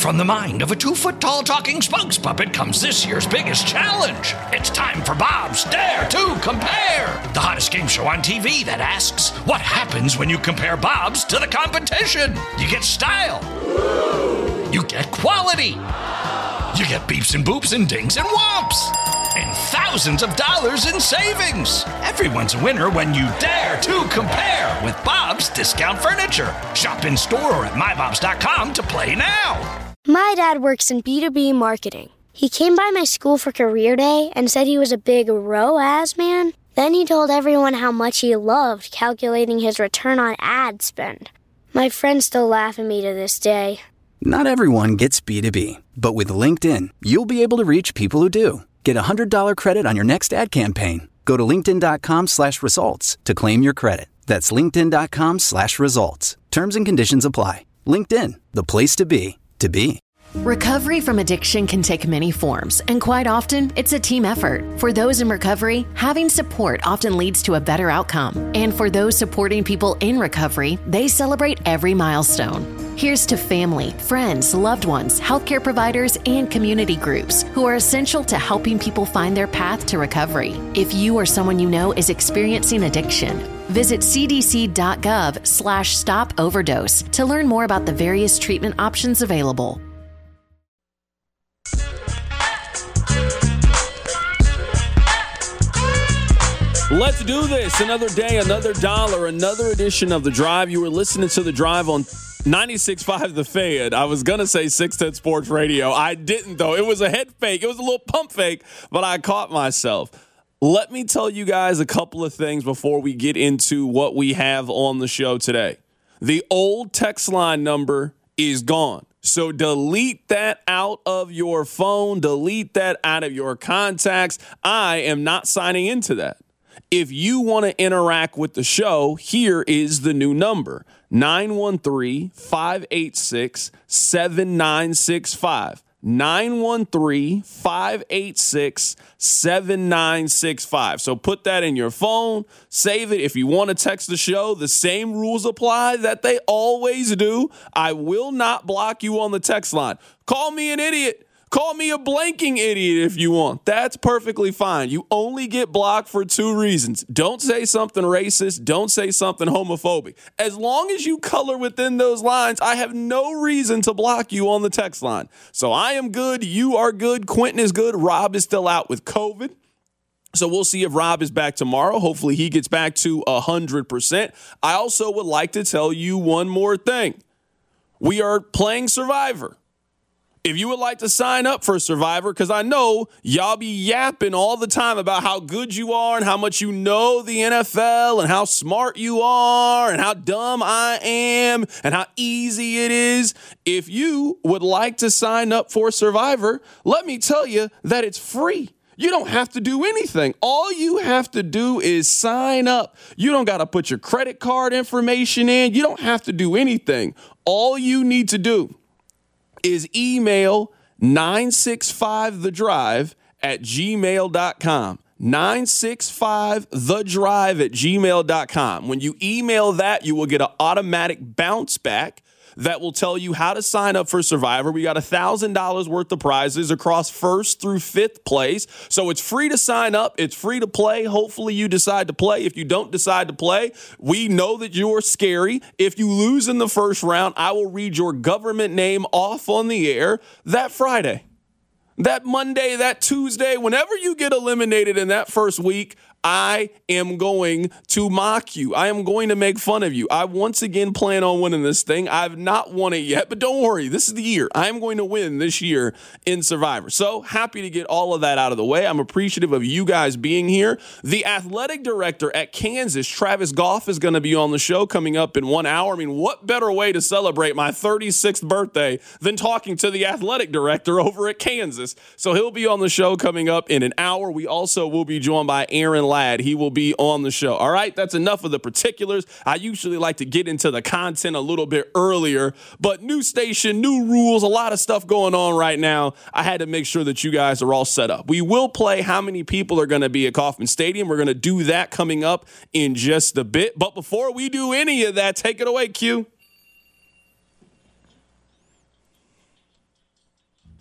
From the mind of a 2-foot-tall talking spokes puppet comes this year's biggest challenge. It's time for Bob's Dare to Compare, the hottest game show on TV that asks, what happens when you compare Bob's to the competition? You get style. You get quality. You get beeps and boops and dings and whomps. And thousands of dollars in savings. Everyone's a winner when you dare to compare with Bob's Discount Furniture. Shop in store or at mybobs.com to play now. My dad works in B2B marketing. He came by my school for career day and said he was a big ROAS man. Then he told everyone how much he loved calculating his return on ad spend. My friends still laugh at me to this day. Not everyone gets B2B, but with LinkedIn, you'll be able to reach people who do. Get a $100 credit on your next ad campaign. Go to linkedin.com/results to claim your credit. That's linkedin.com/results. Terms and conditions apply. LinkedIn, the place to be, to be. Recovery from addiction can take many forms, and quite often, it's a team effort. For those in recovery, having support often leads to a better outcome. And for those supporting people in recovery, they celebrate every milestone. Here's to family, friends, loved ones, healthcare providers, and community groups who are essential to helping people find their path to recovery. If you or someone you know is experiencing addiction, visit cdc.gov/stop overdose to learn more about the various treatment options available. Let's do this. Another day, another dollar, another edition of The Drive. You were listening to The Drive on 96.5 The Fan. I was going to say 610 Sports Radio. I didn't, though. It was a head fake. It was a little pump fake, but I caught myself. Let me tell you guys a couple of things before we get into what we have on the show today. The old text line number is gone. So delete that out of your phone. Delete that out of your contacts. I am not signing into that. If you want to interact with the show, here is the new number, 913-586-7965. 913-586-7965. So put that in your phone, save it. If you want to text the show, the same rules apply that they always do. I will not block you on the text line. Call me an idiot. Call me a blanking idiot if you want. That's perfectly fine. You only get blocked for two reasons. Don't say something racist. Don't say something homophobic. As long as you color within those lines, I have no reason to block you on the text line. So I am good. You are good. Quentin is good. Rob is still out with COVID. So we'll see if Rob is back tomorrow. Hopefully he gets back to 100%. I also would like to tell you one more thing. We are playing Survivor. If you would like to sign up for Survivor, because I know y'all be yapping all the time about how good you are and how much you know the NFL and how smart you are and how dumb I am and how easy it is. If you would like to sign up for Survivor, let me tell you that it's free. You don't have to do anything. All you have to do is sign up. You don't got to put your credit card information in. You don't have to do anything. All you need to do is email 965thedrive@gmail.com. 965thedrive@gmail.com. When you email that, you will get an automatic bounce back that will tell you how to sign up for Survivor. We got $1,000 worth of prizes across first through fifth place. So it's free to sign up. It's free to play. Hopefully you decide to play. If you don't decide to play, we know that you're scary. If you lose in the first round, I will read your government name off on the air that Friday, that Monday, that Tuesday, whenever you get eliminated in that first week. I am going to mock you. I am going to make fun of you. I once again plan on winning this thing. I've not won it yet, but don't worry. This is the year. I am going to win this year in Survivor. So happy to get all of that out of the way. I'm appreciative of you guys being here. The athletic director at Kansas, Travis Goff, is going to be on the show coming up in 1 hour. I mean, what better way to celebrate my 36th birthday than talking to the athletic director over at Kansas? So he'll be on the show coming up in an hour. We also will be joined by Aaron Ladd. He will be on the show. All right, that's enough of the particulars. I usually like to get into the content a little bit earlier, but new station, new rules, a lot of stuff going on right now. I had to make sure that you guys are all set up. We will play how many people are going to be at Kauffman Stadium. We're going to do that coming up in just a bit. But before we do any of that, take it away, Q.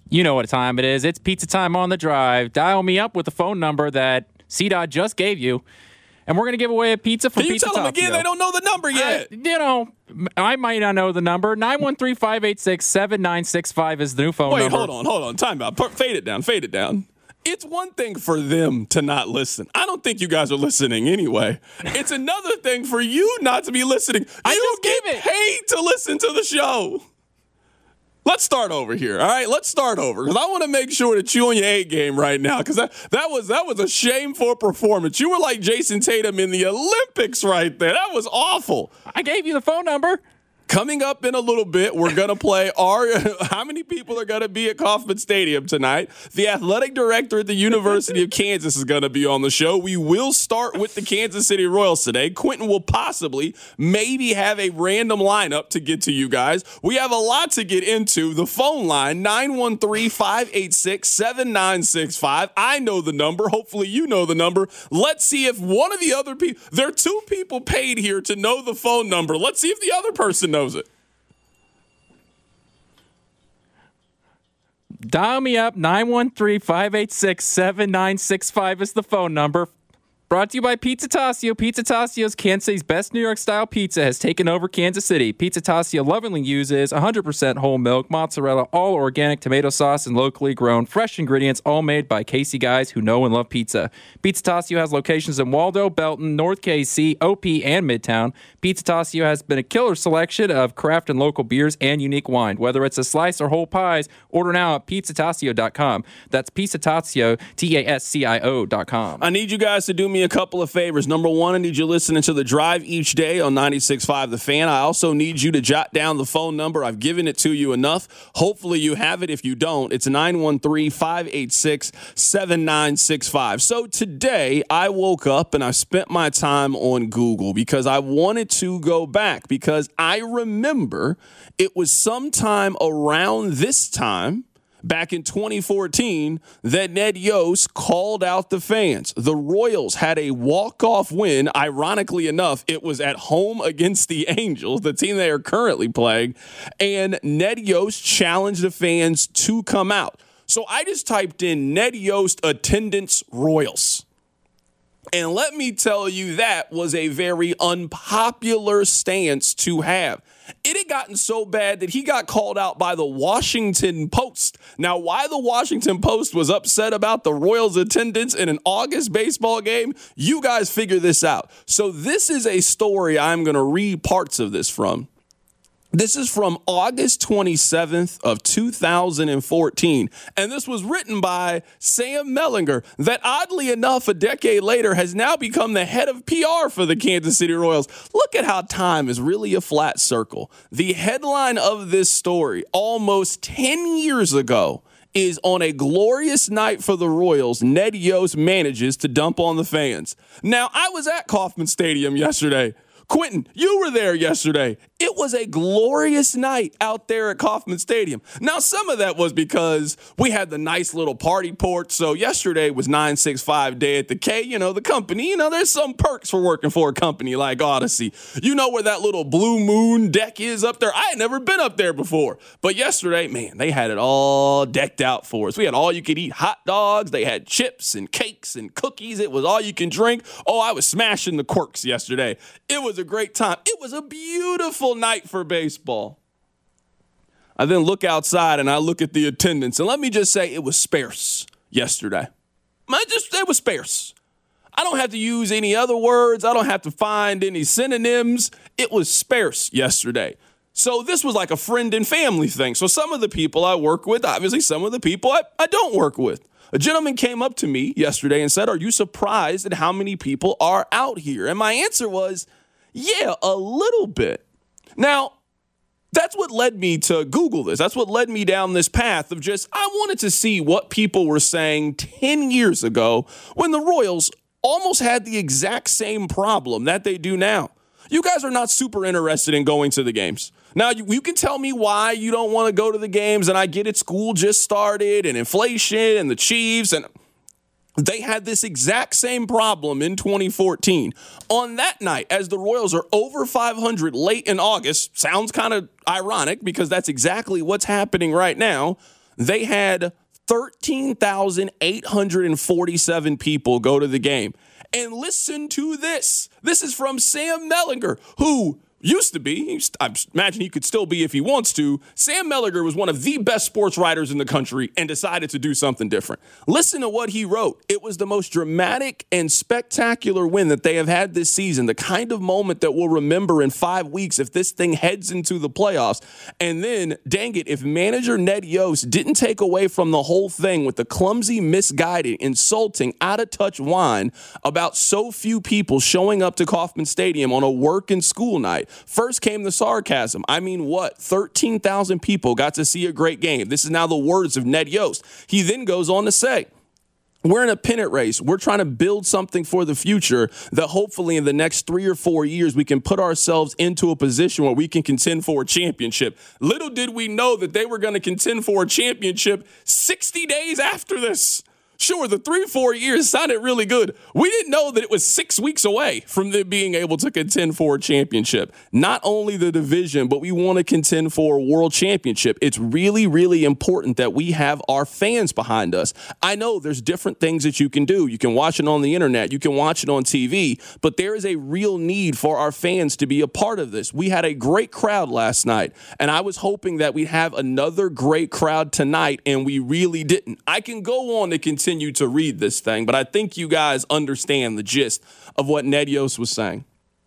You know what time it is. It's pizza time on the drive. Dial me up with the phone number that CDOT just gave you, and we're going to give away a pizza from Pizza Tasio. Can you tell them again? They don't know the number yet. I might not know the number. 913-586-7965 is the new phone number. Wait, hold on. Time out. Fade it down. It's one thing for them to not listen. I don't think you guys are listening anyway. It's another thing for you not to be listening. You get paid to listen to the show. Let's start over here, all right? Let's start over because I want to make sure that you're on your A game right now because that was a shameful performance. You were like Jason Tatum in the Olympics right there. That was awful. I gave you the phone number. Coming up in a little bit, we're going to play how many people are going to be at Kauffman Stadium tonight. The athletic director at the University of Kansas is going to be on the show. We will start with the Kansas City Royals today. Quentin will maybe have a random lineup to get to you guys. We have a lot to get into. The phone line, 913-586-7965. I know the number. Hopefully you know the number. Let's see if one of the other people, there are two people paid here to know the phone number. Let's see if the other person knows it. Dial me up, 913-586-7965 is the phone number. Brought to you by Pizza Tasio. Pizza Tasio's Kansas City's best New York-style pizza has taken over Kansas City. Pizza Tasio lovingly uses 100% whole milk, mozzarella, all organic tomato sauce, and locally grown fresh ingredients, all made by Casey guys who know and love pizza. Pizza Tasio has locations in Waldo, Belton, North KC, OP, and Midtown. Pizza Tasio has been a killer selection of craft and local beers and unique wine. Whether it's a slice or whole pies, order now at pizzatasio.com. That's Pizzatasio, Tascio.com. I need you guys to do me a couple of favors. Number one, I need you listening to The Drive each day on 96.5 The Fan. I also need you to jot down the phone number. I've given it to you enough. Hopefully you have it. If you don't, it's 913-586-7965. So today I woke up and I spent my time on Google because I wanted to go back because I remember it was sometime around this time back in 2014 that Ned Yost called out the fans. The Royals had a walk-off win. Ironically enough, it was at home against the Angels, the team they are currently playing, and Ned Yost challenged the fans to come out. So I just typed in Ned Yost attendance Royals. And let me tell you, that was a very unpopular stance to have. It had gotten so bad that he got called out by the Washington Post. Now, why the Washington Post was upset about the Royals' attendance in an August baseball game, you guys figure this out. So this is a story I'm going to read parts of this from. This is from August 27th of 2014, and this was written by Sam Mellinger that, oddly enough, a decade later has now become the head of PR for the Kansas City Royals. Look at how time is really a flat circle. The headline of this story, almost 10 years ago, is on a glorious night for the Royals, Ned Yost manages to dump on the fans. Now, I was at Kauffman Stadium yesterday. Quentin, you were there yesterday. It was a glorious night out there at Kauffman Stadium. Now, some of that was because we had the nice little party port. So yesterday was 965 Day at the K. You know, the company, there's some perks for working for a company like Odyssey. You know where that little Blue Moon deck is up there? I had never been up there before. But yesterday, man, they had it all decked out for us. We had all you could eat hot dogs. They had chips and cakes and cookies. It was all you can drink. Oh, I was smashing the quirks yesterday. It was a great time. It was a beautiful night for baseball. I then look outside and I look at the attendance, and let me just say it was sparse yesterday. It was sparse. I don't have to use any other words. I don't have to find any synonyms. It was sparse yesterday. So this was like a friend and family thing. So some of the people I work with, obviously some of the people I don't work with. A gentleman came up to me yesterday and said, "Are you surprised at how many people are out here?" And my answer was, yeah, a little bit. Now, that's what led me to Google this. That's what led me down this path of I wanted to see what people were saying 10 years ago when the Royals almost had the exact same problem that they do now. You guys are not super interested in going to the games. Now, you can tell me why you don't want to go to the games, and I get it. School just started, and inflation, and the Chiefs, and they had this exact same problem in 2014. On that night, as the Royals are over 500 late in August, sounds kind of ironic because that's exactly what's happening right now. they had 13,847 people go to the game. And listen to this. This is from Sam Mellinger, who used to be, I imagine he could still be if he wants to. Sam Mellinger was one of the best sports writers in the country and decided to do something different. Listen to what he wrote. It was the most dramatic and spectacular win that they have had this season, the kind of moment that we'll remember in 5 weeks if this thing heads into the playoffs. And then, dang it, if manager Ned Yost didn't take away from the whole thing with the clumsy, misguided, insulting, out-of-touch whine about so few people showing up to Kauffman Stadium on a work and school night. First came the sarcasm. I mean, what? 13,000 people got to see a great game. This is now the words of Ned Yost. He then goes on to say, we're in a pennant race. We're trying to build something for the future that hopefully in the next 3 or 4 years, we can put ourselves into a position where we can contend for a championship. Little did we know that they were going to contend for a championship 60 days after this. Sure, the 3-4 years sounded really good. We didn't know that it was 6 weeks away from them being able to contend for a championship. Not only the division, but we want to contend for a world championship. It's really, really important that we have our fans behind us. I know there's different things that you can do. You can watch it on the internet. You can watch it on TV. But there is a real need for our fans to be a part of this. We had a great crowd last night, and I was hoping that we'd have another great crowd tonight, and we really didn't. I can go on to continue to read this thing, but I think you guys understand the gist of what Ned Yost was saying.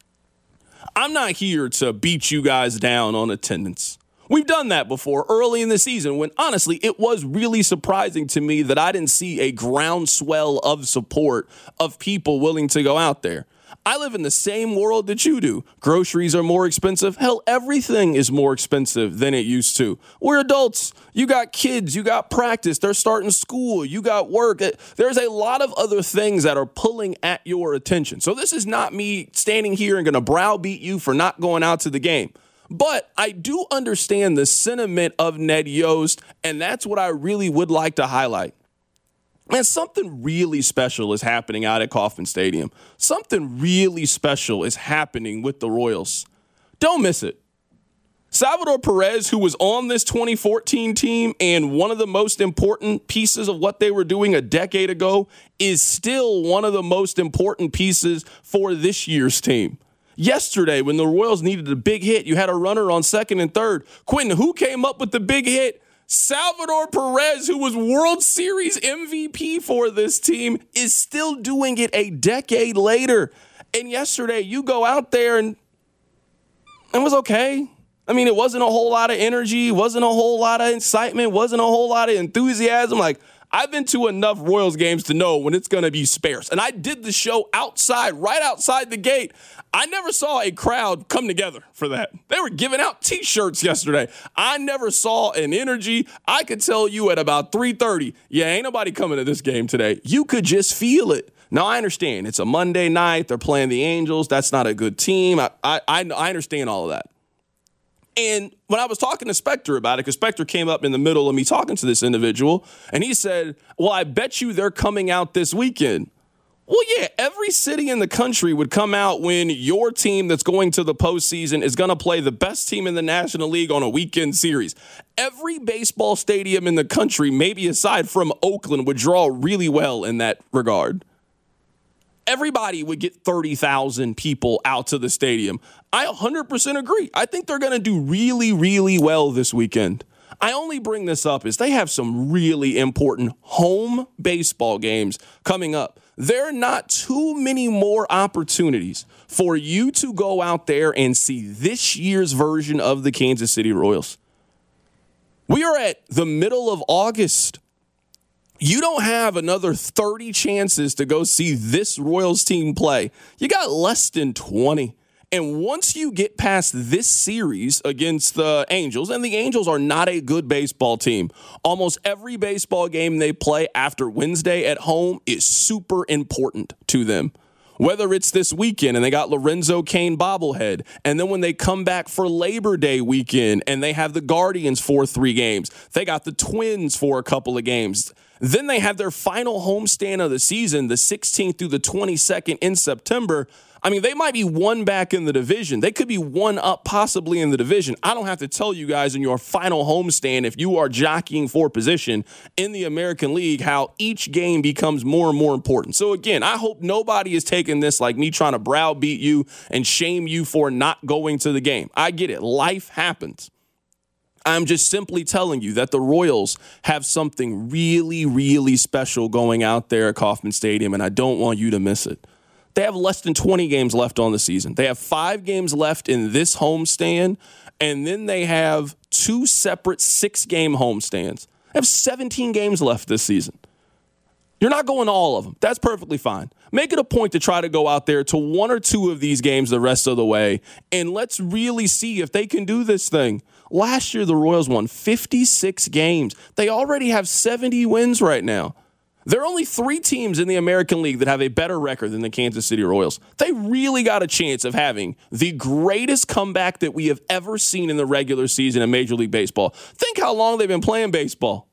I'm not here to beat you guys down on attendance. We've done that before early in the season when, honestly, it was really surprising to me that I didn't see a groundswell of support of people willing to go out there. I live in the same world that you do. Groceries are more expensive. Hell, everything is more expensive than it used to. We're adults. You got kids. You got practice. They're starting school. You got work. There's a lot of other things that are pulling at your attention. So this is not me standing here and going to browbeat you for not going out to the game. But I do understand the sentiment of Ned Yost, and that's what I really would like to highlight. Man, something really special is happening out at Kauffman Stadium. Something really special is happening with the Royals. Don't miss it. Salvador Perez, who was on this 2014 team and one of the most important pieces of what they were doing a decade ago, is still one of the most important pieces for this year's team. Yesterday, when the Royals needed a big hit, you had a runner on second and third. Quentin, who came up with the big hit? Salvador Perez, who was World Series MVP for this team, is still doing it a decade later. And yesterday, you go out there and it was okay. I mean, it wasn't a whole lot of energy, wasn't a whole lot of excitement, wasn't a whole lot of enthusiasm. Like, I've been to enough Royals games to know when it's going to be sparse. And I did the show outside, right outside the gate. I never saw a crowd come together for that. They were giving out T-shirts yesterday. I never saw an energy. I could tell you at about 3:30, yeah, ain't nobody coming to this game today. You could just feel it. Now, I understand. It's a Monday night. They're playing the Angels. That's not a good team. I understand all of that. And when I was talking to Spectre about it, because Spectre came up in the middle of me talking to this individual, and he said, well, I bet you they're coming out this weekend. Well, yeah, every city in the country would come out when your team that's going to the postseason is going to play the best team in the National League on a weekend series. Every baseball stadium in the country, maybe aside from Oakland, would draw really well in that regard. Everybody would get 30,000 people out to the stadium. I 100% agree. I think they're going to do really, really well this weekend. I only bring this up is they have some really important home baseball games coming up. There are not too many more opportunities for you to go out there and see this year's version of the Kansas City Royals. We are at the middle of August. You don't have another 30 chances to go see this Royals team play. You got less than 20. And once you get past this series against the Angels, and the Angels are not a good baseball team, almost every baseball game they play after Wednesday at home is super important to them. Whether it's this weekend and they got Lorenzo Cain bobblehead, and then when they come back for Labor Day weekend and they have the Guardians for 3 games, they got the Twins for a couple of games. Then they have their final homestand of the season, the 16th through the 22nd in September. I mean, they might be one back in the division. They could be one up possibly in the division. I don't have to tell you guys in your final homestand, if you are jockeying for position in the American League, how each game becomes more and more important. So again, I hope nobody is taking this like me trying to browbeat you and shame you for not going to the game. I get it. Life happens. I'm just simply telling you that the Royals have something really, really special going out there at Kauffman Stadium, and I don't want you to miss it. They have less than 20 games left on the season. They have 5 games left in this homestand, and then they have 2 separate 6-game homestands. They have 17 games left this season. You're not going to all of them. That's perfectly fine. Make it a point to try to go out there to 1 or 2 of these games the rest of the way, and let's really see if they can do this thing. Last year, the Royals won 56 games. They already have 70 wins right now. There are only 3 teams in the American League that have a better record than the Kansas City Royals. They really got a chance of having the greatest comeback that we have ever seen in the regular season in Major League Baseball. Think how long they've been playing baseball.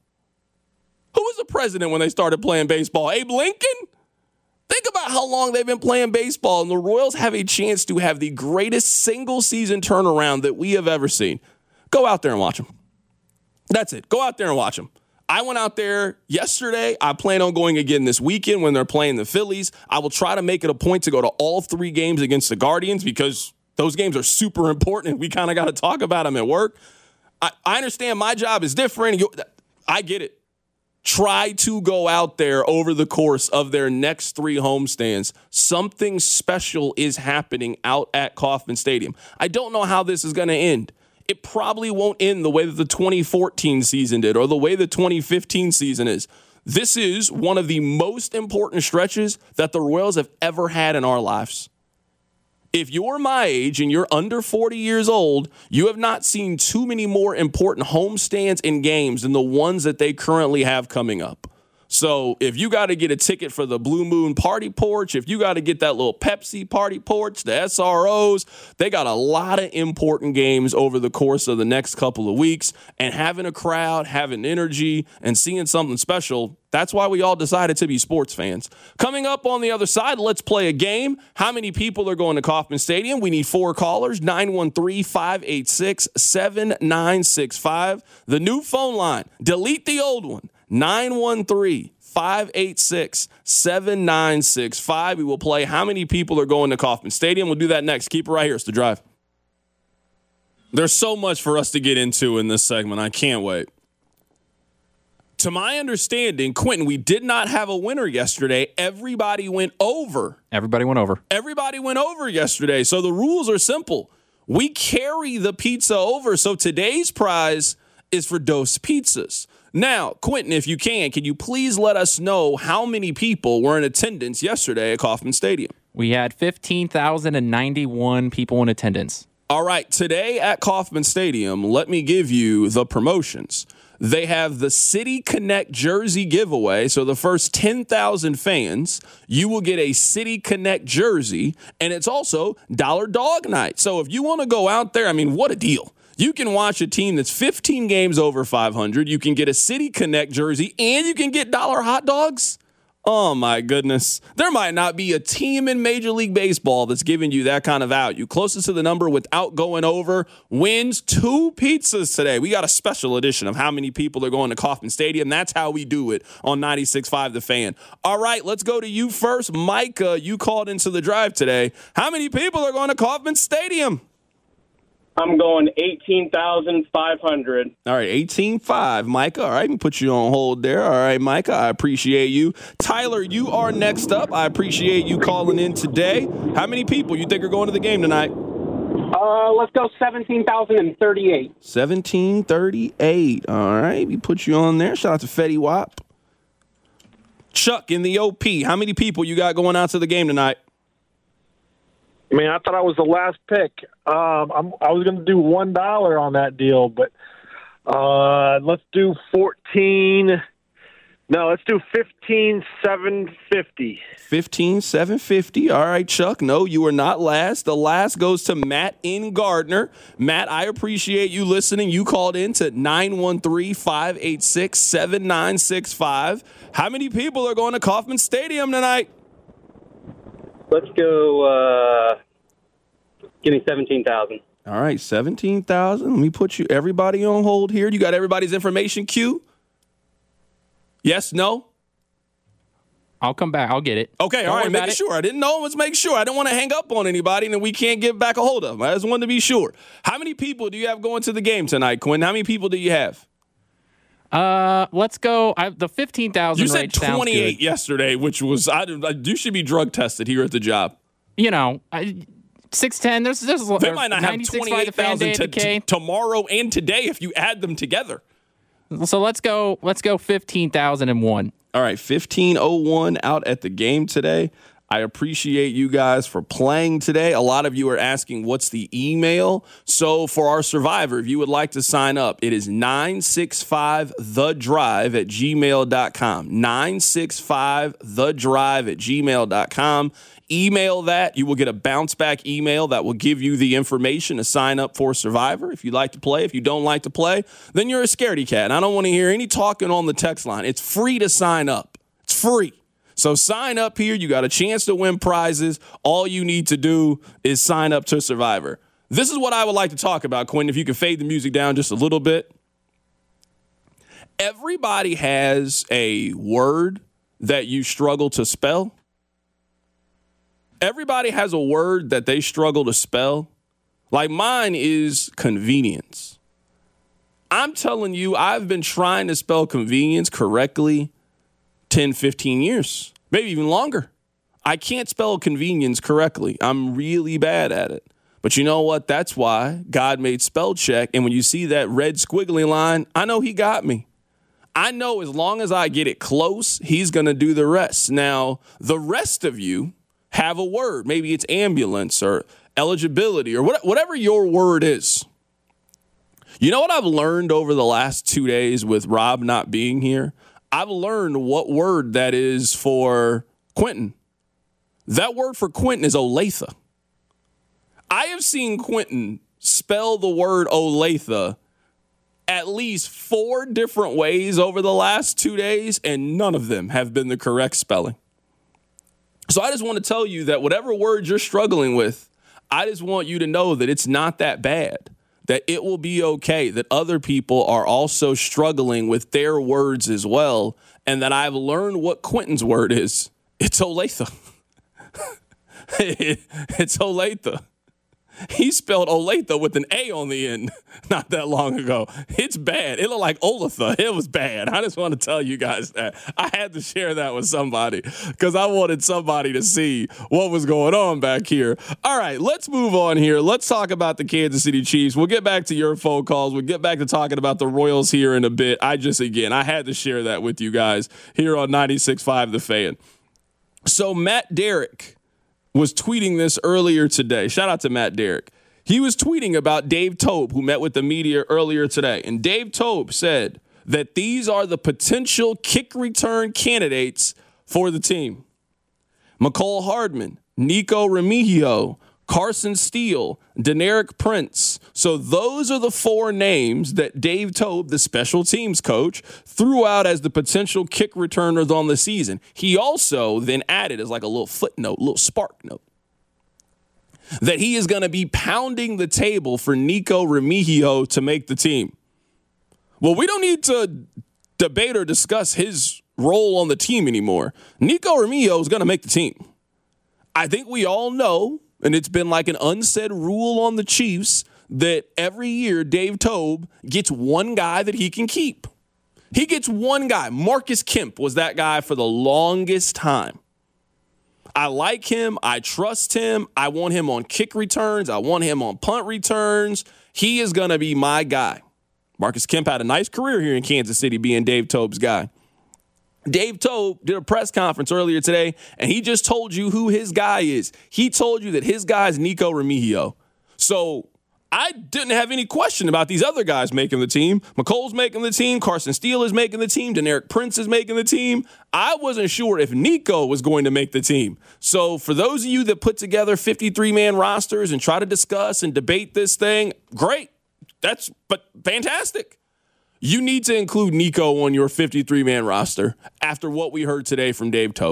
Who was the president when they started playing baseball? Abe Lincoln? Think about how long they've been playing baseball, and the Royals have a chance to have the greatest single-season turnaround that we have ever seen. Go out there and watch them. That's it. Go out there and watch them. I went out there yesterday. I plan on going again this weekend when they're playing the Phillies. I will try to make it a point to go to all 3 games against the Guardians because those games are super important and we kind of got to talk about them at work. I understand my job is different. I get it. Try to go out there over the course of their next 3 homestands. Something special is happening out at Kauffman Stadium. I don't know how this is going to end. It probably won't end the way that the 2014 season did or the way the 2015 season is. This is one of the most important stretches that the Royals have ever had in our lives. If you're my age and you're under 40 years old, you have not seen too many more important homestands and games than the ones that they currently have coming up. So if you got to get a ticket for the Blue Moon Party Porch, if you got to get that little Pepsi Party Porch, the SROs, they got a lot of important games over the course of the next couple of weeks. And having a crowd, having energy, and seeing something special, that's why we all decided to be sports fans. Coming up on the other side, let's play a game. How many people are going to Kauffman Stadium? We need 4 callers, 913-586-7965. The new phone line. Delete the old one. 913-586-7965. We will play how many people are going to Kauffman Stadium. We'll do that next. Keep it right here. It's The Drive. There's so much for us to get into in this segment. I can't wait. To my understanding, Quentin, we did not have a winner yesterday. Everybody went over. Everybody went over yesterday. So the rules are simple. We carry the pizza over. So today's prize is for Dos Pizzas. Now, Quentin, if you can you please let us know how many people were in attendance yesterday at Kauffman Stadium? We had 15,091 people in attendance. All right, today at Kauffman Stadium, let me give you the promotions. They have the City Connect jersey giveaway. So the first 10,000 fans, you will get a City Connect jersey, and it's also Dollar Dog Night. So if you want to go out there, I mean, what a deal. You can watch a team that's 15 games over 500. You can get a City Connect jersey, and you can get dollar hot dogs. Oh, my goodness. There might not be a team in Major League Baseball that's giving you that kind of value. Closest to the number without going over wins 2 pizzas today. We got a special edition of how many people are going to Kauffman Stadium. That's how we do it on 96.5 The Fan. All right, let's go to you first. Micah, you called into The Drive today. How many people are going to Kauffman Stadium? I'm going 18,500. All right, 18.5. Micah, all right, let me put you on hold there. All right, Micah, I appreciate you. Tyler, you are next up. I appreciate you calling in today. How many people you think are going to the game tonight? Let's go 17,038. 1738. All right, we put you on there. Shout out to Fetty Wap. Chuck in the OP, how many people you got going out to the game tonight? I mean, I thought I was the last pick. I was going to do $1 on that deal, but let's do 14. No, let's do 15,750. 15,750. All right, Chuck. No, you are not last. The last goes to Matt in Gardner. Matt, I appreciate you listening. You called in to 913-586-7965. How many people are going to Kauffman Stadium tonight? Let's go. Give me 17,000. All right, 17,000. Let me put everybody on hold here. You got everybody's information, Q? Yes, no? I'll come back. I'll get it. Okay, all right, making sure. I didn't know. Let's make sure. I don't want to hang up on anybody and then we can't get back a hold of them. I just wanted to be sure. How many people do you have going to the game tonight, Quinn? How many people do you have? Let's go. The 15,000 You said 28 yesterday, which was you should be drug tested here at the job. 610. There's they might not have 28,000 tomorrow and today if you add them together. So let's go 15,001. All right, 1501 out at the game today. I appreciate you guys for playing today. A lot of you are asking what's the email. So for our Survivor, if you would like to sign up, it is 965thedrive@gmail.com. 965thedrive@gmail.com. Email that. You will get a bounce back email that will give you the information to sign up for Survivor. If you like to play, if you don't like to play, then you're a scaredy cat. And I don't want to hear any talking on the text line. It's free to sign up. It's free. So sign up here. You got a chance to win prizes. All you need to do is sign up to Survivor. This is what I would like to talk about, Quinn, if you can fade the music down just a little bit. Everybody has a word that you struggle to spell. Everybody has a word that they struggle to spell. Like mine is convenience. I'm telling you, I've been trying to spell convenience correctly 10, 15 years, maybe even longer. I can't spell convenience correctly. I'm really bad at it. But you know what? That's why God made spell check. And when you see that red squiggly line, I know he got me. I know as long as I get it close, he's going to do the rest. Now, the rest of you have a word. Maybe it's ambulance or eligibility or whatever your word is. You know what I've learned over the last 2 days with Rob not being here? I've learned what word that is for Quentin. That word for Quentin is Olathe. I have seen Quentin spell the word Olathe at least 4 different ways over the last 2 days, and none of them have been the correct spelling. So I just want to tell you that whatever word you're struggling with, I just want you to know that it's not that bad, that it will be okay, that other people are also struggling with their words as well, and that I've learned what Quentin's word is. It's Olathe. It's Olathe. He spelled Olathe with an A on the end not that long ago. It's bad. It looked like Olathe. It was bad. I just want to tell you guys that. I had to share that with somebody because I wanted somebody to see what was going on back here. All right, let's move on here. Let's talk about the Kansas City Chiefs. We'll get back to your phone calls. We'll get back to talking about the Royals here in a bit. I had to share that with you guys here on 96.5 The Fan. So Matt Derrick was tweeting this earlier today. Shout out to Matt Derrick. He was tweeting about Dave Toub, who met with the media earlier today. And Dave Toub said that these are the potential kick return candidates for the team. Mecole Hardman, Nico Remigio, Carson Steele, Deneric Prince. So those are the 4 names that Dave Toub, the special teams coach, threw out as the potential kick returners on the season. He also then added as like a little footnote, a little spark note, that he is going to be pounding the table for Nico Remigio to make the team. Well, we don't need to debate or discuss his role on the team anymore. Nico Remigio is going to make the team. I think we all know, and it's been like an unsaid rule on the Chiefs, that every year Dave Toub gets one guy that he can keep. He gets one guy. Marcus Kemp was that guy for the longest time. I like him. I trust him. I want him on kick returns. I want him on punt returns. He is going to be my guy. Marcus Kemp had a nice career here in Kansas City being Dave Toub's guy. Dave Toub did a press conference earlier today, and he just told you who his guy is. He told you that his guy is Nico Remigio. So I didn't have any question about these other guys making the team. McColl's making the team. Carson Steele is making the team. Deneric Prince is making the team. I wasn't sure if Nico was going to make the team. So for those of you that put together 53-man rosters and try to discuss and debate this thing, great. But fantastic. You need to include Nico on your 53-man roster after what we heard today from Dave Toub.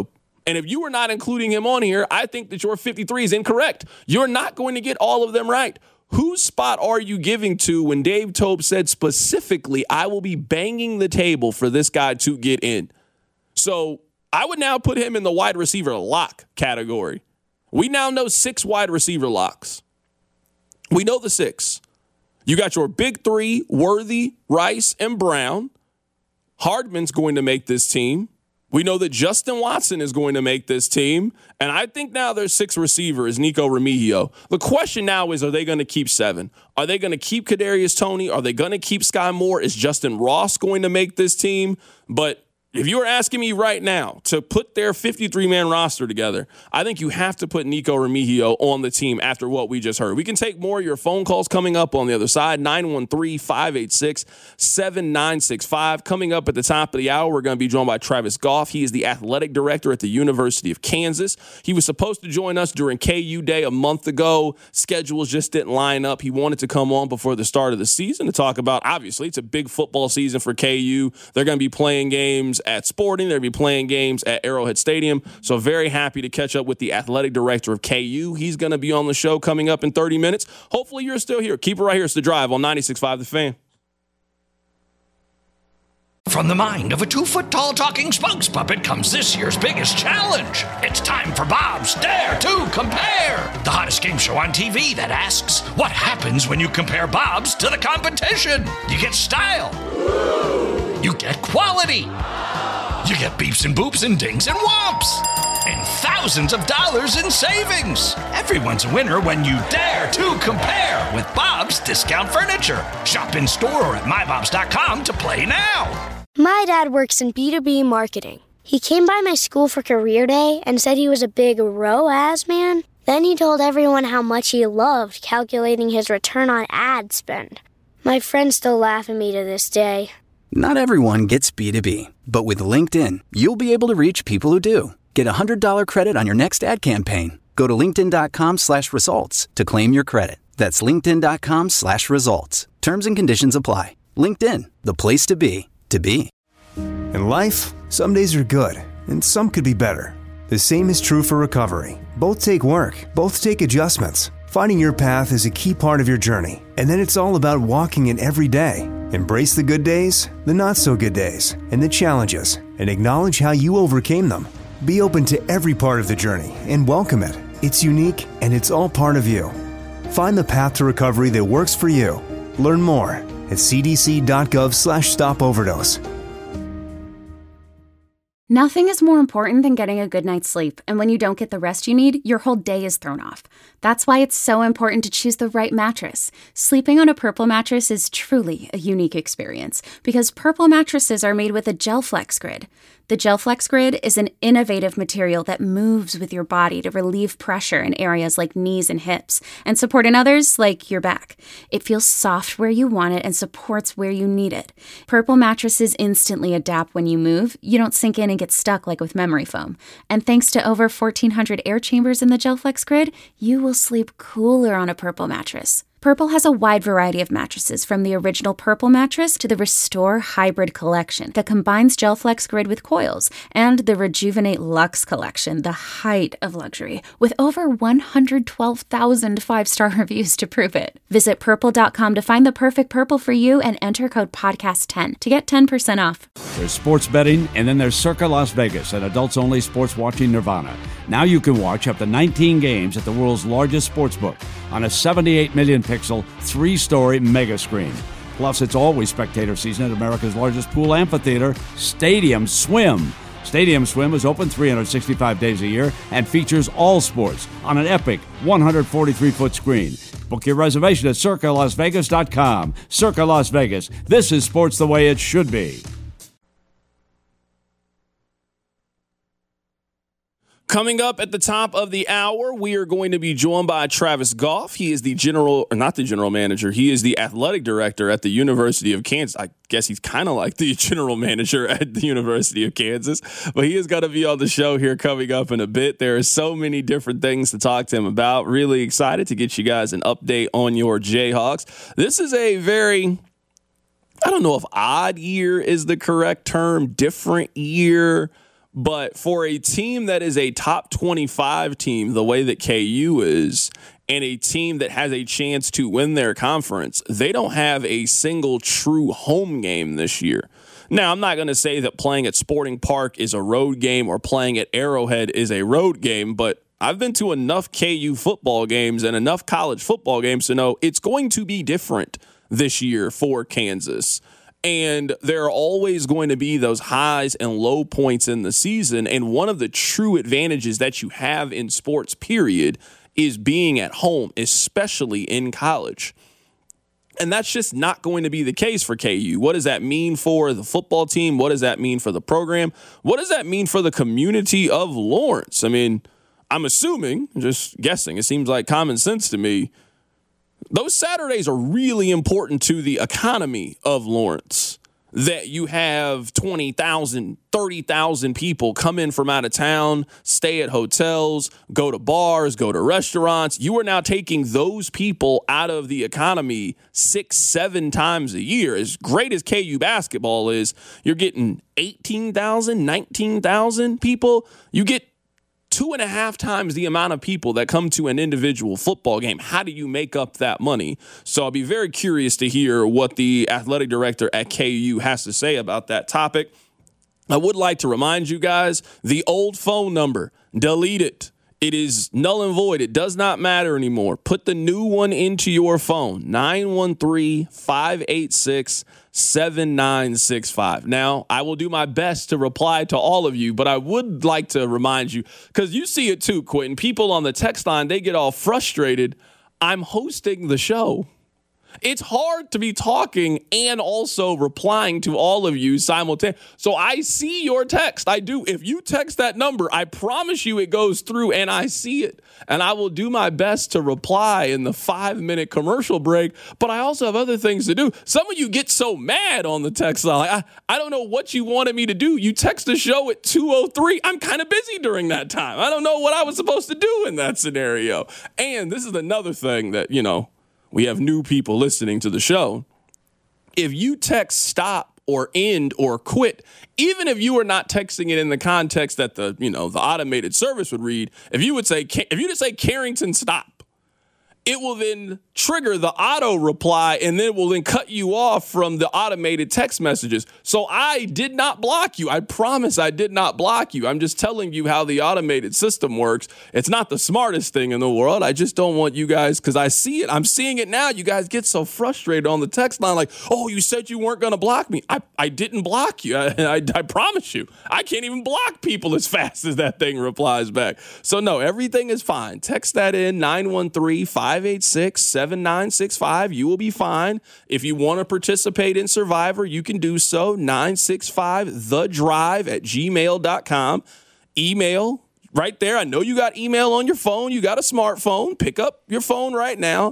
And if you are not including him on here, I think that your 53 is incorrect. You're not going to get all of them right. Whose spot are you giving to when Dave Tope said specifically, I will be banging the table for this guy to get in? So I would now put him in the wide receiver lock category. We now know 6 wide receiver locks. We know the 6. You got your big 3, Worthy, Rice, and Brown. Hardman's going to make this team. We know that Justin Watson is going to make this team. And I think now their 6th receiver is Nico Remigio. The question now is, are they going to keep 7? Are they going to keep Kadarius Toney? Are they going to keep Sky Moore? Is Justin Ross going to make this team? But if you were asking me right now to put their 53-man roster together, I think you have to put Nico Remigio on the team after what we just heard. We can take more of your phone calls coming up on the other side, 913-586-7965. Coming up at the top of the hour, we're going to be joined by Travis Goff. He is the athletic director at the University of Kansas. He was supposed to join us during KU Day a month ago. Schedules just didn't line up. He wanted to come on before the start of the season to talk about, obviously, it's a big football season for KU. They're going to be playing games at Sporting. They'll be playing games at Arrowhead Stadium. So very happy to catch up with the athletic director of KU. He's going to be on the show coming up in 30 minutes. Hopefully you're still here. Keep it right here. It's The Drive on 96.5 The Fan. From the mind of a 2-foot-tall talking spokes puppet comes this year's biggest challenge. It's time for Bob's Dare to Compare, the hottest game show on TV that asks, what happens when you compare Bob's to the competition? You get style. You get quality. You get beeps and boops and dings and whomps. And thousands of dollars in savings. Everyone's a winner when you dare to compare with Bob's Discount Furniture. Shop in store or at mybobs.com to play now. My dad works in B2B marketing. He came by my school for career day and said he was a big ROAS man. Then he told everyone how much he loved calculating his return on ad spend. My friends still laugh at me to this day. Not everyone gets B2B, but with LinkedIn, you'll be able to reach people who do. Get a $100 credit on your next ad campaign. Go to linkedin.com/results to claim your credit. That's linkedin.com/results. Terms and conditions apply. LinkedIn, the place to be, to be. In life, some days are good, and some could be better. The same is true for recovery. Both take work, both take adjustments. Finding your path is a key part of your journey, and then it's all about walking it every day. Embrace the good days, the not-so-good days, and the challenges, and acknowledge how you overcame them. Be open to every part of the journey and welcome it. It's unique, and it's all part of you. Find the path to recovery that works for you. Learn more at cdc.gov/stopoverdose. Nothing is more important than getting a good night's sleep, and when you don't get the rest you need, your whole day is thrown off. That's why it's so important to choose the right mattress. Sleeping on a Purple mattress is truly a unique experience because Purple mattresses are made with a GelFlex Grid. The GelFlex Grid is an innovative material that moves with your body to relieve pressure in areas like knees and hips and support in others like your back. It feels soft where you want it and supports where you need it. Purple mattresses instantly adapt when you move. You don't sink in and get stuck like with memory foam. And thanks to over 1,400 air chambers in the GelFlex Grid, you will sleep cooler on a Purple mattress. Purple has a wide variety of mattresses, from the original Purple mattress to the Restore Hybrid collection that combines GelFlex Grid with coils, and the Rejuvenate Luxe collection, the height of luxury, with over 112,000 five-star reviews to prove it. Visit Purple.com to find the perfect Purple for you and enter code podcast10 to get 10% off. There's sports betting, and then there's Circa Las Vegas, an adults-only sports watching nirvana. Now you can watch up to 19 games at the world's largest sportsbook on a 78 million pixel, 3-story mega screen. Plus, it's always spectator season at America's largest pool amphitheater, Stadium Swim. Stadium Swim is open 365 days a year and features all sports on an epic 143-foot screen. Book your reservation at CircaLasVegas.com. Circa Las Vegas. This is sports the way it should be. Coming up at the top of the hour, we are going to be joined by Travis Goff. He is the not the general manager. He is the athletic director at the University of Kansas. I guess he's kind of like the general manager at the University of Kansas, but he is going to be on the show here coming up in a bit. There are so many different things to talk to him about. Really excited to get you guys an update on your Jayhawks. This is a very, I don't know if odd year is the correct term, different year, But for a team that is a top 25 team, the way that KU is, and a team that has a chance to win their conference, they don't have a single true home game this year. Now, I'm not going to say that playing at Sporting Park is a road game or playing at Arrowhead is a road game, but I've been to enough KU football games and enough college football games to know it's going to be different this year for Kansas. And there are always going to be those highs and low points in the season. And one of the true advantages that you have in sports, period, is being at home, especially in college. And that's just not going to be the case for KU. What does that mean for the football team? What does that mean for the program? What does that mean for the community of Lawrence? I mean, I'm assuming, just guessing, it seems like common sense to me, those Saturdays are really important to the economy of Lawrence, that you have 20,000, 30,000 people come in from out of town, stay at hotels, go to bars, go to restaurants. You are now taking those people out of the economy 6-7 times a year. As great as KU basketball is, you're getting 18,000, 19,000 people. You get 2.5 times the amount of people that come to an individual football game. How do you make up that money? So I'll be very curious to hear what the athletic director at KU has to say about that topic. I would like to remind you guys, the old phone number, delete it. It is null and void. It does not matter anymore. Put the new one into your phone, 913-586-7965. Now, I will do my best to reply to all of you, but I would like to remind you, because you see it too, Quentin. People on the text line, they get all frustrated. I'm hosting the show. It's hard to be talking and also replying to all of you simultaneously. So I see your text. I do. If you text that number, I promise you it goes through and I see it. And I will do my best to reply in the 5-minute commercial break. But I also have other things to do. Some of you get so mad on the text line. Like, I don't know what you wanted me to do. You text the show at 2:03. I'm kind of busy during that time. I don't know what I was supposed to do in that scenario. And this is another thing that, we have new people listening to the show. If you text stop or end or quit, even if you are not texting it in the context that the automated service would read, if you just say Carrington stop, it will then trigger the auto reply and then it will then cut you off from the automated text messages. So I did not block you. I promise I did not block you. I'm just telling you how the automated system works. It's not the smartest thing in the world. I just don't want you guys, because I see it. I'm seeing it now. You guys get so frustrated on the text line like, oh, you said you weren't going to block me. I didn't block you. I promise you. I can't even block people as fast as that thing replies back. So no, everything is fine. Text that in, 913-586-7965. You will be fine. If you want to participate in Survivor, you can do so. 965thedrive@gmail.com. Email right there. I know you got email on your phone. You got a smartphone. Pick up your phone right now.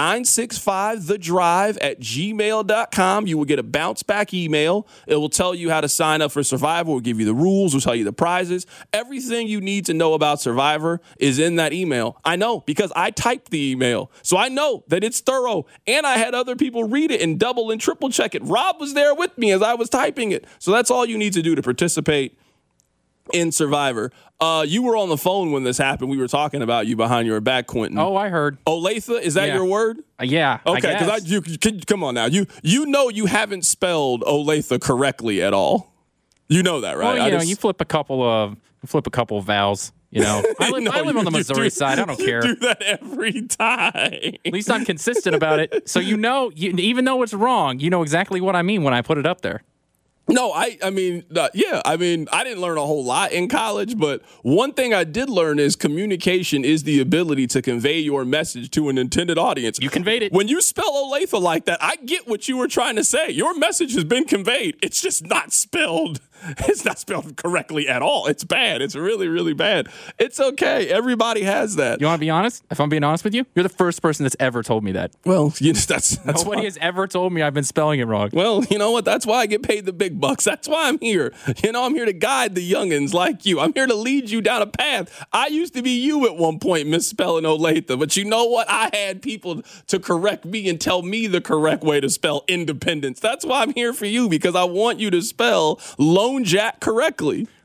965thedrive@gmail.com. You will get a bounce back email. It will tell you how to sign up for Survivor. It will give you the rules. It will tell you the prizes. Everything you need to know about Survivor is in that email. I know because I typed the email. So I know that it's thorough. And I had other people read it and double and triple check it. Rob was there with me as I was typing it. So that's all you need to do to participate in Survivor. You were on the phone when this happened. We were talking about you behind your back, Quentin. Oh, I heard. Olathe, is that your word? Yeah. Okay, because come on now. You know you haven't spelled Olathe correctly at all. You know that, right? Well, you flip a couple of vowels. I live on the Missouri side. I don't care. You do that every time. At least I'm consistent about it. So even though it's wrong, you know exactly what I mean when I put it up there. No, I didn't learn a whole lot in college, but one thing I did learn is communication is the ability to convey your message to an intended audience. You conveyed it. When you spell Olathe like that, I get what you were trying to say. Your message has been conveyed. It's just not spelled. It's not spelled correctly at all. It's bad. It's really, really bad. It's okay. Everybody has that. You want to be honest? If I'm being honest with you, you're the first person that's ever told me that. Well, that's nobody has ever told me I've been spelling it wrong. Well, you know what? That's why I get paid the big bucks. That's why I'm here. I'm here to guide the youngins like you. I'm here to lead you down a path. I used to be you at one point misspelling Olathe, but you know what? I had people to correct me and tell me the correct way to spell independence. That's why I'm here for you, because I want you to spell Lone Jack correctly.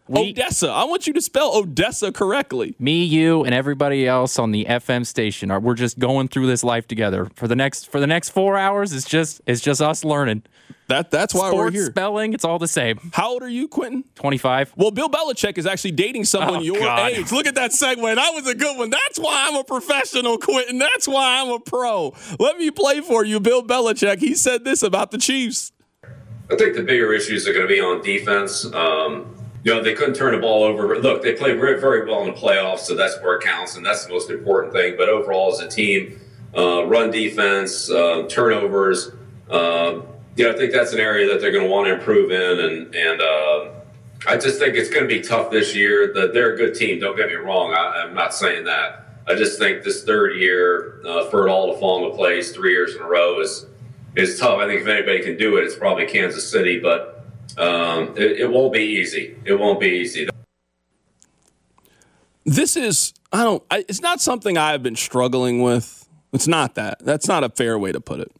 Odessa. I want you to spell Odessa correctly. Me, you, and everybody else on the FM station we're just going through this life together. For the next 4 hours, it's just us learning. That's why we're here. Spelling, it's all the same. How old are you, Quentin? 25. Well, Bill Belichick is actually dating someone your age. Look at that segue. That was a good one. That's why I'm a professional, Quentin. That's why I'm a pro. Let me play for you, Bill Belichick. He said this about the Chiefs. I think the bigger issues are going to be on defense. They couldn't turn the ball over. Look, they played very, very well in the playoffs, so that's where it counts, and that's the most important thing. But overall, as a team, run defense, turnovers, I think that's an area that they're going to want to improve in. And I just think it's going to be tough this year. They're a good team, don't get me wrong. I'm not saying that. I just think this third year for it all to fall into place 3 years in a row is tough. I think if anybody can do it, it's probably Kansas City, but it won't be easy. It won't be easy. This is, it's not something I've been struggling with. It's not that. That's not a fair way to put it.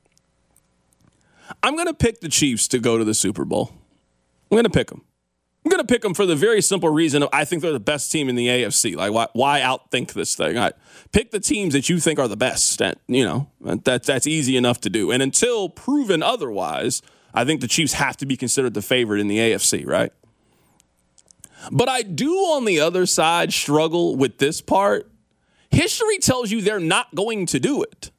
I'm going to pick the Chiefs to go to the Super Bowl. I'm going to pick them. I'm going to pick them for the very simple reason of I think they're the best team in the AFC. Like, why outthink this thing? Pick the teams that you think are the best. That's easy enough to do. And until proven otherwise, I think the Chiefs have to be considered the favorite in the AFC, right? But I do, on the other side, struggle with this part. History tells you they're not going to do it.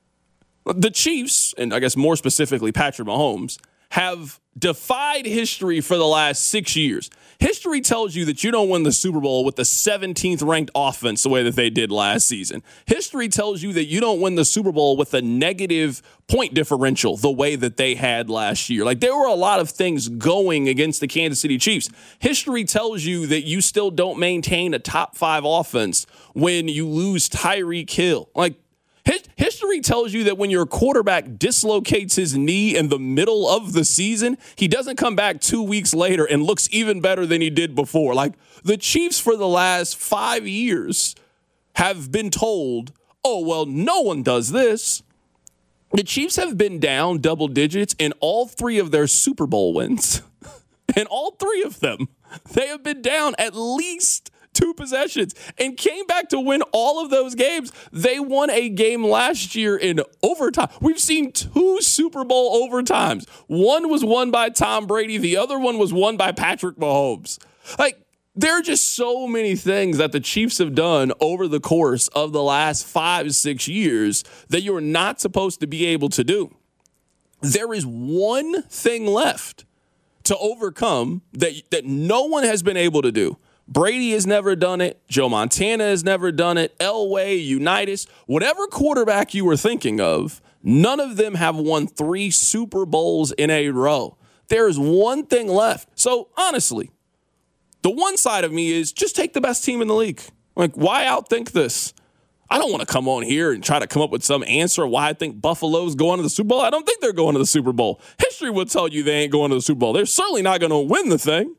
The Chiefs, and I guess more specifically Patrick Mahomes, have defied history for the last 6 years. History tells you that you don't win the Super Bowl with the 17th ranked offense the way that they did last season. History tells you that you don't win the Super Bowl with a negative point differential the way that they had last year. Like, there were a lot of things going against the Kansas City Chiefs. History tells you that you still don't maintain a top 5 offense when you lose Tyreek Hill. Like, history tells you that when your quarterback dislocates his knee in the middle of the season, he doesn't come back 2 weeks later and looks even better than he did before. Like, the Chiefs for the last 5 years have been told, oh, well, no one does this. The Chiefs have been down double digits in all 3 of their Super Bowl wins. In all 3 of them, they have been down at least 2 possessions and came back to win all of those games. They won a game last year in overtime. We've seen 2 Super Bowl overtimes. One was won by Tom Brady. The other one was won by Patrick Mahomes. Like, there are just so many things that the Chiefs have done over the course of the last 5-6 years that you're not supposed to be able to do. There is one thing left to overcome that no one has been able to do. Brady has never done it. Joe Montana has never done it. Elway, Unitas, whatever quarterback you were thinking of, none of them have won 3 Super Bowls in a row. There is one thing left. So, honestly, the one side of me is just take the best team in the league. Like, why outthink this? I don't want to come on here and try to come up with some answer why I think Buffalo's going to the Super Bowl. I don't think they're going to the Super Bowl. History would tell you they ain't going to the Super Bowl. They're certainly not going to win the thing.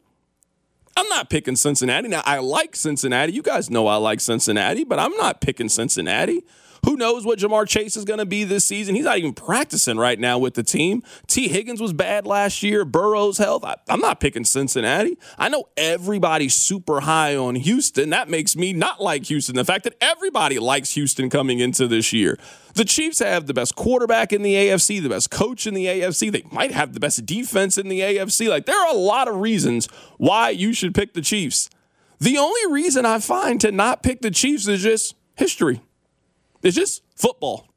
I'm not picking Cincinnati. Now, I like Cincinnati. You guys know I like Cincinnati, but I'm not picking Cincinnati. Who knows what Jamar Chase is going to be this season? He's not even practicing right now with the team. T. Higgins was bad last year. Burrow's health. I'm not picking Cincinnati. I know everybody's super high on Houston. That makes me not like Houston. The fact that everybody likes Houston coming into this year. The Chiefs have the best quarterback in the AFC, the best coach in the AFC. They might have the best defense in the AFC. Like, there are a lot of reasons why you should pick the Chiefs. The only reason I find to not pick the Chiefs is just history. It's just football.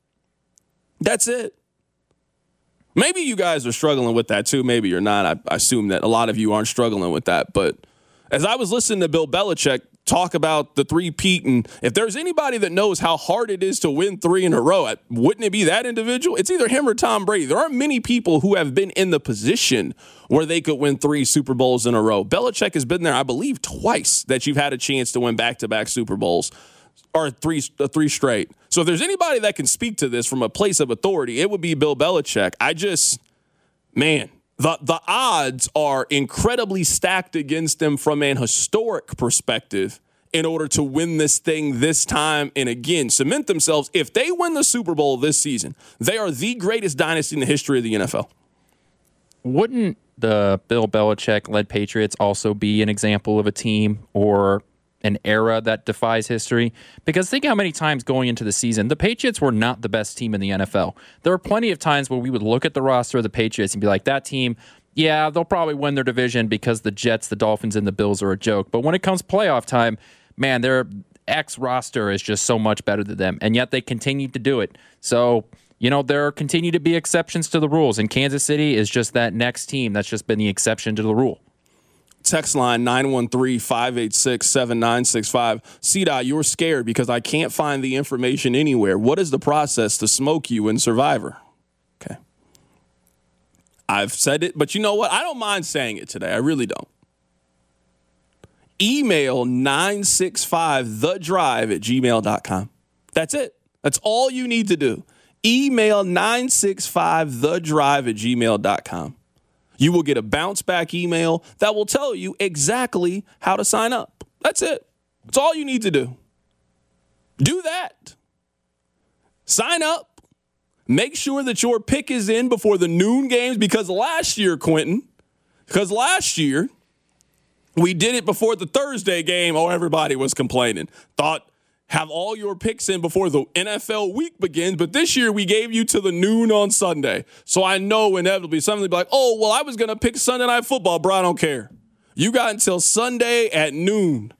That's it. Maybe you guys are struggling with that too. Maybe you're not. I assume that a lot of you aren't struggling with that. But as I was listening to Bill Belichick talk about the three-peat, and if there's anybody that knows how hard it is to win 3 in a row, wouldn't it be that individual? It's either him or Tom Brady. There aren't many people who have been in the position where they could win 3 Super Bowls in a row. Belichick has been there, I believe, twice that you've had a chance to win back-to-back Super Bowls. Or three straight. So if there's anybody that can speak to this from a place of authority, it would be Bill Belichick. The odds are incredibly stacked against them from an historic perspective in order to win this thing this time and again cement themselves. If they win the Super Bowl this season, they are the greatest dynasty in the history of the NFL. Wouldn't the Bill Belichick-led Patriots also be an example of a team or an era that defies history? Because think how many times going into the season, the Patriots were not the best team in the NFL. There were plenty of times where we would look at the roster of the Patriots and be like, that team, yeah, they'll probably win their division because the Jets, the Dolphins, and the Bills are a joke. But when it comes playoff time, man, their X roster is just so much better than them, and yet they continue to do it. So, there continue to be exceptions to the rules, and Kansas City is just that next team that's just been the exception to the rule. Text line 913-586-7965. CDOT, you're scared because I can't find the information anywhere. What is the process to smoke you in Survivor? Okay. I've said it, but you know what? I don't mind saying it today. I really don't. Email 965thedrive@gmail.com. That's it. That's all you need to do. Email 965thedrive@gmail.com. You will get a bounce back email that will tell you exactly how to sign up. That's it. That's all you need to do. Do that. Sign up. Make sure that your pick is in before the noon games because last year, Quentin, we did it before the Thursday game. Oh, everybody was complaining. Thought have all your picks in before the NFL week begins, but this year we gave you to the noon on Sunday. So I know inevitably somebody will be like, oh, well, I was going to pick Sunday Night Football, bro. I don't care. You got until Sunday at noon.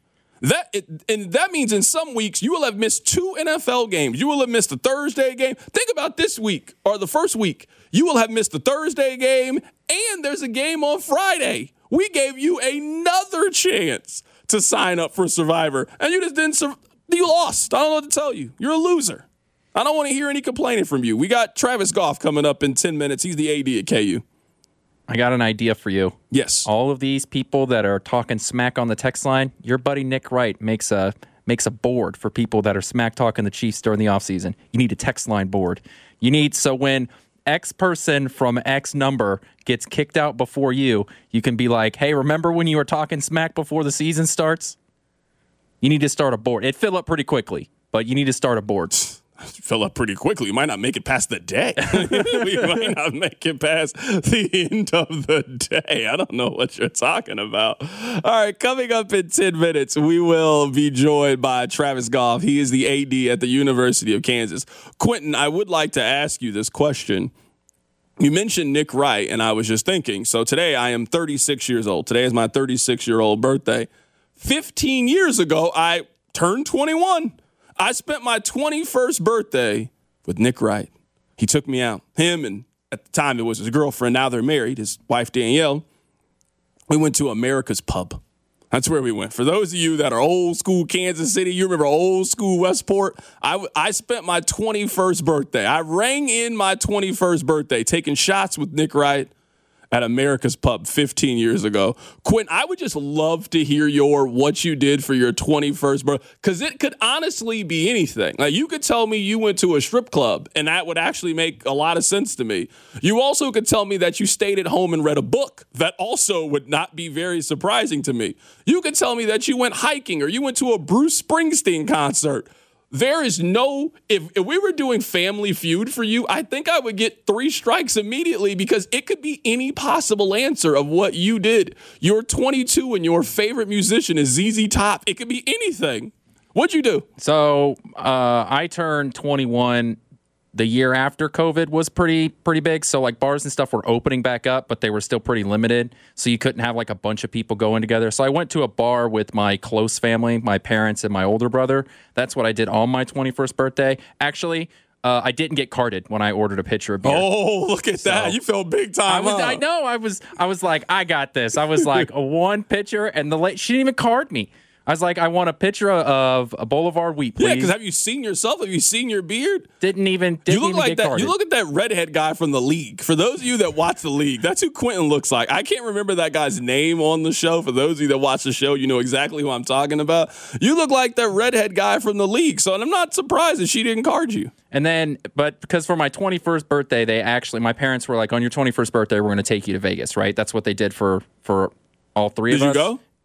And that means in some weeks you will have missed 2 NFL games. You will have missed the Thursday game. Think about this week or the first week. You will have missed the Thursday game, and there's a game on Friday. We gave you another chance to sign up for Survivor, and you just didn't you lost. I don't know what to tell you. You're a loser. I don't want to hear any complaining from you. We got Travis Goff coming up in 10 minutes. He's the AD at KU. I got an idea for you. Yes. All of these people that are talking smack on the text line, your buddy Nick Wright makes a board for people that are smack talking the Chiefs during the offseason. You need a text line board. So when X person from X number gets kicked out before you can be like, hey, remember when you were talking smack before the season starts? You need to start a board. It'd fill up pretty quickly, but you need to start a board. Fill up pretty quickly. You might not make it past the day. We might not make it past the end of the day. I don't know what you're talking about. All right, coming up in 10 minutes, we will be joined by Travis Goff. He is the AD at the University of Kansas. Quentin, I would like to ask you this question. You mentioned Nick Wright, and I was just thinking, so today I am 36 years old. Today is my 36-year-old birthday. 15 years ago, I turned 21. I spent my 21st birthday with Nick Wright. He took me out. Him, and at the time it was his girlfriend. Now they're married, his wife Danielle. We went to America's Pub. That's where we went. For those of you that are old school Kansas City, you remember old school Westport. I spent my 21st birthday. I rang in my 21st birthday taking shots with Nick Wright at America's Pub 15 years ago. Quentin, I would just love to hear what you did for your 21st birthday, because it could honestly be anything. Like, you could tell me you went to a strip club, and that would actually make a lot of sense to me. You also could tell me that you stayed at home and read a book. That also would not be very surprising to me. You could tell me that you went hiking or you went to a Bruce Springsteen concert. There is if we were doing Family Feud for you, I think I would get 3 strikes immediately because it could be any possible answer of what you did. You're 22 and your favorite musician is ZZ Top. It could be anything. What'd you do? So I turned 21 the year after COVID was pretty big. So like bars and stuff were opening back up, but they were still pretty limited. So you couldn't have like a bunch of people going together. So I went to a bar with my close family, my parents and my older brother. That's what I did on my 21st birthday. Actually, I didn't get carded when I ordered a pitcher of beer. Oh, look at that. You felt big time. I know. I was like, I got this. I was like, one pitcher, and she didn't even card me. I was like, I want a picture of a Boulevard Wheat, please. Yeah, because have you seen yourself? Have you seen your beard? Didn't even get carded. You look at that redhead guy from the league. For those of you that watch the league, that's who Quentin looks like. I can't remember that guy's name on the show. For those of you that watch the show, you know exactly who I'm talking about. You look like that redhead guy from the league. So I'm not surprised that she didn't card you. And then, but because for my 21st birthday, my parents were like, on your 21st birthday, we're going to take you to Vegas, right? That's what they did for all 3 of us. Did you go?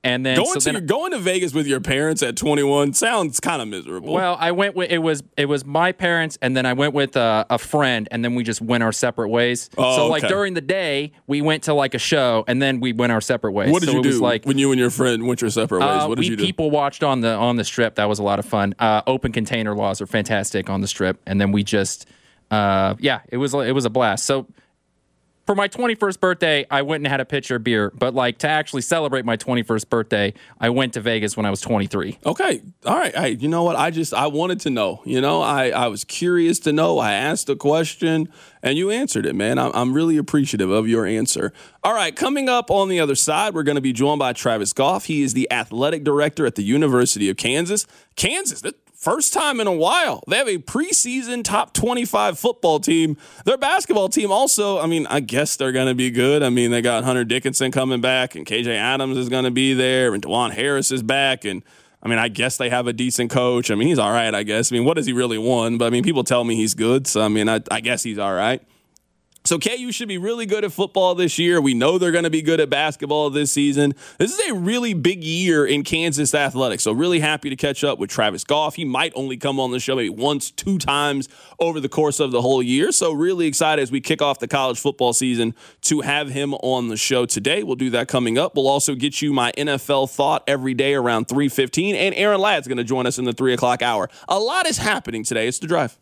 And then going to Vegas with your parents at 21 sounds kind of miserable. Well, I went with it was my parents, and then I went with a friend, and then we just went our separate ways. So like during the day, we went to like a show, and then we went our separate ways. What did you do when you and your friend went your separate ways? What did you do? We people watched on the strip. That was a lot of fun. Open container laws are fantastic on the strip, and then we just it was a blast. So for my 21st birthday, I went and had a pitcher of beer. But like to actually celebrate my 21st birthday, I went to Vegas when I was 23. Okay. All right. Hey, you know what? I wanted to know. I was curious to know. I asked a question, and you answered it, man. I'm really appreciative of your answer. All right. Coming up on the other side, we're going to be joined by Travis Goff. He is the athletic director at the University of Kansas. First time in a while. They have a preseason top 25 football team. Their basketball team also, I guess they're going to be good. They got Hunter Dickinson coming back, and KJ Adams is going to be there, and DeJuan Harris is back. And, I guess they have a decent coach. He's all right, I guess. What does he really want? But, people tell me he's good. So, I guess he's all right. So KU should be really good at football this year. We know they're going to be good at basketball this season. This is a really big year in Kansas athletics. So really happy to catch up with Travis Goff. He might only come on the show maybe once, 2 times over the course of the whole year. So really excited as we kick off the college football season to have him on the show today. We'll do that coming up. We'll also get you my NFL thought every day around 3:15. And Aaron Ladd's going to join us in the 3 o'clock hour. A lot is happening today. It's The Drive.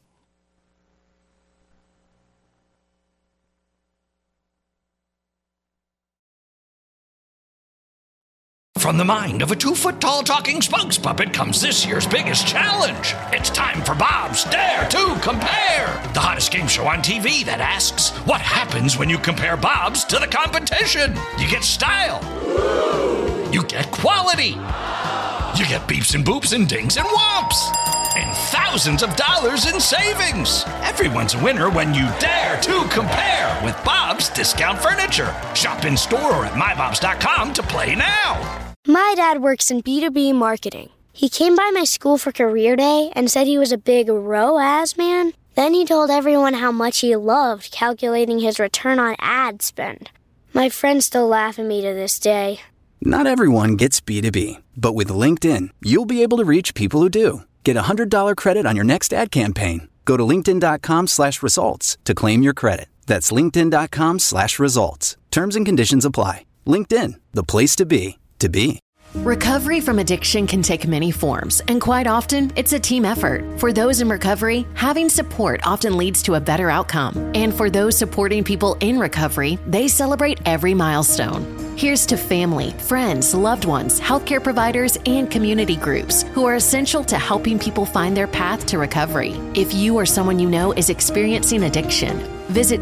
From the mind of a 2-foot-tall talking spokes puppet comes this year's biggest challenge. It's time for Bob's Dare to Compare, the hottest game show on TV that asks, what happens when you compare Bob's to the competition? You get style. You get quality. You get beeps and boops and dings and whomps. And thousands of dollars in savings. Everyone's a winner when you dare to compare with Bob's Discount Furniture. Shop in store or at mybobs.com to play now. My dad works in B2B marketing. He came by my school for career day and said he was a big ROAS man. Then he told everyone how much he loved calculating his return on ad spend. My friends still laugh at me to this day. Not everyone gets B2B, but with LinkedIn, you'll be able to reach people who do. Get a $100 credit on your next ad campaign. Go to linkedin.com/results to claim your credit. That's linkedin.com/results. Terms and conditions apply. LinkedIn, the place to be. Recovery from addiction can take many forms, and quite often, it's a team effort. For those in recovery, having support often leads to a better outcome. And for those supporting people in recovery, they celebrate every milestone. Here's to family, friends, loved ones, healthcare providers, and community groups who are essential to helping people find their path to recovery. If you or someone you know is experiencing addiction, visit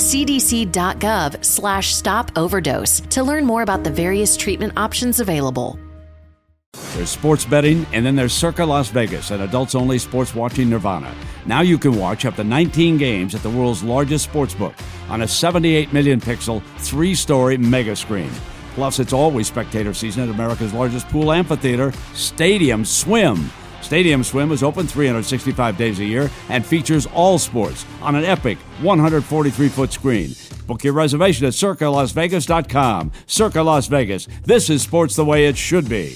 cdc.gov/stop-overdose to learn more about the various treatment options available. There's sports betting, and then there's Circa Las Vegas, an adults-only sports watching nirvana. Now you can watch up to 19 games at the world's largest sportsbook on a 78 million pixel, 3-story mega screen. Plus, it's always spectator season at America's largest pool amphitheater, Stadium Swim. Stadium Swim is open 365 days a year and features all sports on an epic 143-foot screen. Book your reservation at CircaLasVegas.com. Circa Las Vegas. This is sports the way it should be.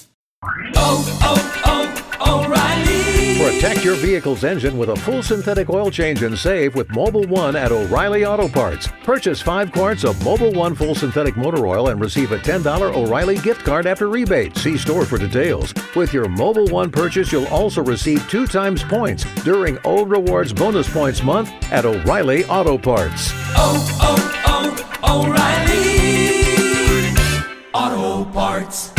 O'Reilly. Protect your vehicle's engine with a full synthetic oil change and save with Mobil 1 at O'Reilly Auto Parts. Purchase 5 quarts of Mobil 1 full synthetic motor oil and receive a $10 O'Reilly gift card after rebate. See store for details. With your Mobil 1 purchase, you'll also receive 2 times points during O Rewards Bonus Points Month at O'Reilly Auto Parts. O'Reilly Auto Parts.